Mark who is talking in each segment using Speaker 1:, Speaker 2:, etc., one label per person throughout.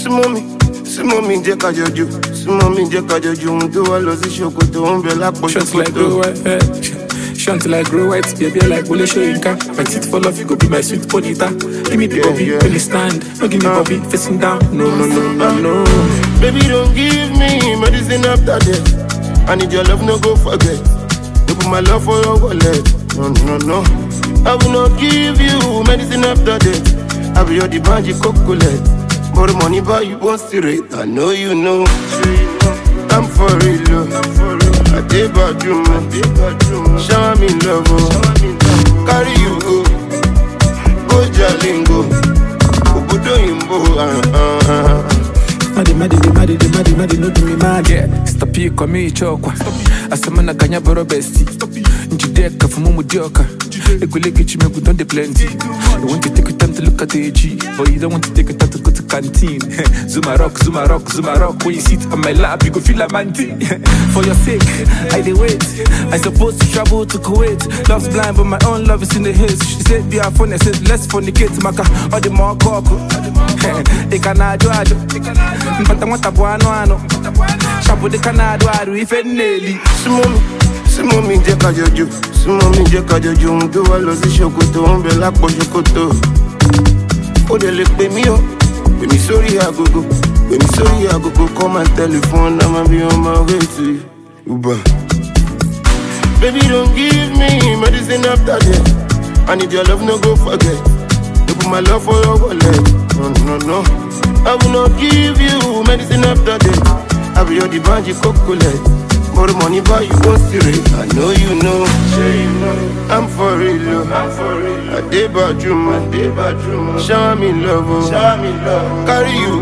Speaker 1: Súnmọ́ mi jẹ́ ká jọjú, súnmọ́ mi jẹ́ ká jọjú, ohun tó wá lọ sí ṣòkòtò ń bẹ lápò ṣòkòtò.
Speaker 2: Shunt like grow white, baby like Wole Soyinka. My teeth fall off, you go be my sweet bonita. Give me the bobby, when you stand. Don't give me bobby, facing down. No.
Speaker 1: Baby, don't give me medicine after death. I need your love, no go forget. You put my love for your wallet. No. I will not give you medicine after death. I will your divanji cocolet. More money buy you won't straight. I know you know. I'm for real. I did about you, man. Show me love, oh. Carry you go. Go Jalingo. Obodo Yimbo,
Speaker 2: Madi, no do me mad, yeah. Stop you, come here, chokwa. Asamana kanya boro besti. Njideka fumu mudioka. Ekuleke chime kudon de plenty. You want to take your time to look at the AG, but you don't want to take your time to go to canteen. Zuma rock. When you sit on my lap, you go feel like manty. For your sake, I dey wait. I supposed to travel to Kuwait. Love's blind, but my own love is in the haze. She said, be a phone, I said, let's fornicate, maka. All the more coco. Ekanado. Mpata mwata buano. Shabu de Canado, if it nearly.
Speaker 1: Súnmọ́ mi jẹ́ ká jọjú, súnmọ́ mi jẹ́ ká jọjú, ohun tó wá lọ sí ṣòkòtò ń bẹ lápò ṣòkòtò. Ó dẹ̀ lè pè mí o, pè mí sórí agogo, call my telephone, I'ma be on my way to you. Uber. Baby, don't give me medicine after death. I need your love, no go forget. You put my love for your wallet. No. I will not give you medicine after death. I will your divanji cocolet. More money buy you won't straight. I know you know. I'm for real. I did about you, man. Show me love, oh. Carry you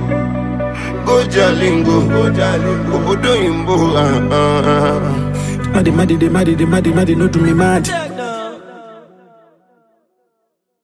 Speaker 1: go Jalingo. Obodo Yimbo,
Speaker 2: Madi, no do me mad.